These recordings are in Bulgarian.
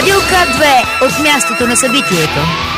Радио К2 от мястото на събитието.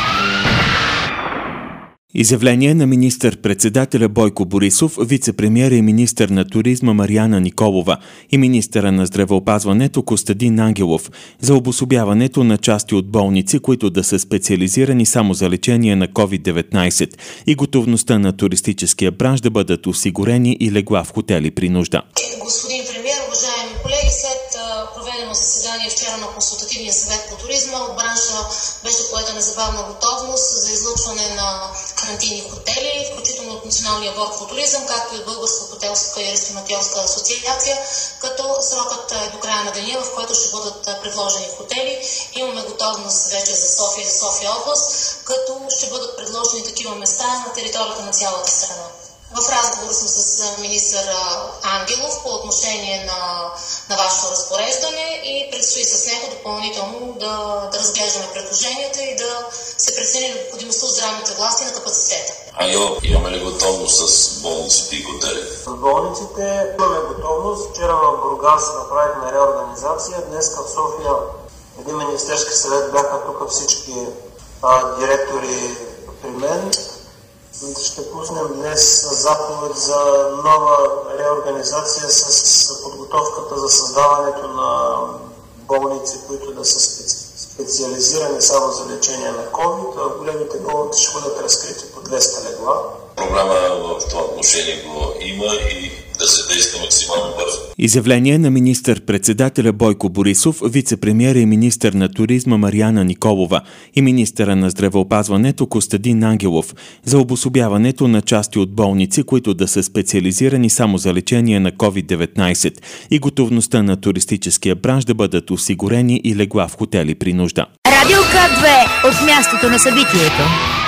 Изявление на министър-председателя Бойко Борисов, вице-премиера и министър на туризма Марияна Николова и министъра на здравеопазването Костадин Ангелов за обособяването на части от болници, които да са специализирани само за лечение на COVID-19 и готовността на туристическия бранш да бъдат осигурени и легла в хотели при нужда. Господин премиер, уважаеми колеги, след проведено заседание вчера на Консултативния съвет по туризма, от бранша беше поета незабавна готовност за излъчване на карантинни хотели, включително от Националния борд по туризъм, както и от Българска хотелска и ресторантьорска асоциация, като срокът е до края на деня, в който ще бъдат предложени хотели. Имаме готовност вече за София и за София област, като ще бъдат предложени такива места на територията на цялата страна. В разговор съм с министър Ангелов по отношение на вашето разпореждане и предстои с него допълнително да разглеждаме предложенията и да се прецени необходимостта от здравните власти на капацитета. Ангелов, имаме ли готовност с болниците и хотели? С болниците имаме готовност. Вчера в Бургас направихме реорганизация. Днес в София един министерски съвет бяха тук всички директори при мен. Ще пуснем днес заповед за нова реорганизация с подготовката за създаването на болници, които да са специализирани само за лечение на COVID, а големите болници ще бъдат разкрити по 200 легла. Проблема в това отношение го има и да се действа максимално бързо. Изявление на министър-председателя Бойко Борисов, вице-премиера и министър на туризма Марияна Николова и министъра на здравеопазването Костадин Ангелов за обособяването на части от болници, които да са специализирани само за лечение на COVID-19 и готовността на туристическия бранш да бъдат осигурени и легла в хотели при нужда. Радио К2 от мястото на събитието.